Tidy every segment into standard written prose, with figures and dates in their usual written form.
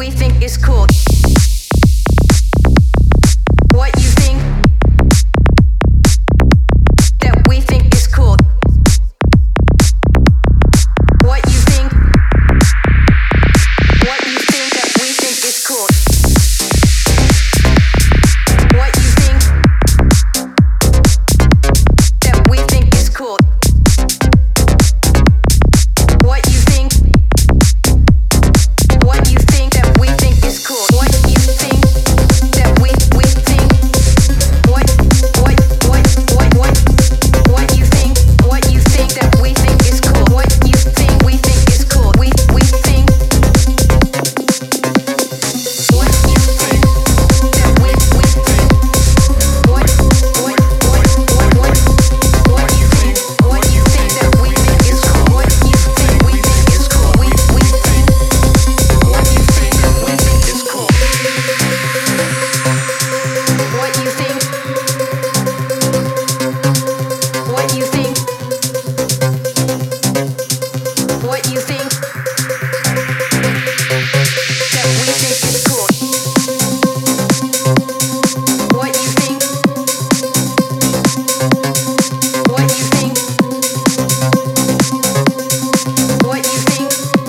we think is cool. What you think that we think is cool. What you think that we think is cool. What you think that we think is cool. What you think that we think is cool. What you think that we think. What you think that we think is cool. What you think we think is cool. We think. What you think that we think. What you think that we think is cool. What you think we think is cool. We think. What you think that we think is cool. What you think. What you think. What you think that we think is cool. What you think. What you think. What you think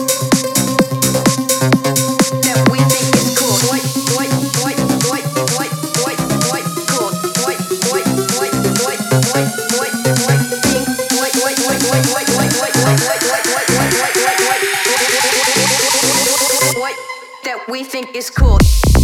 that we think is cool. What cool. What that we think is cool.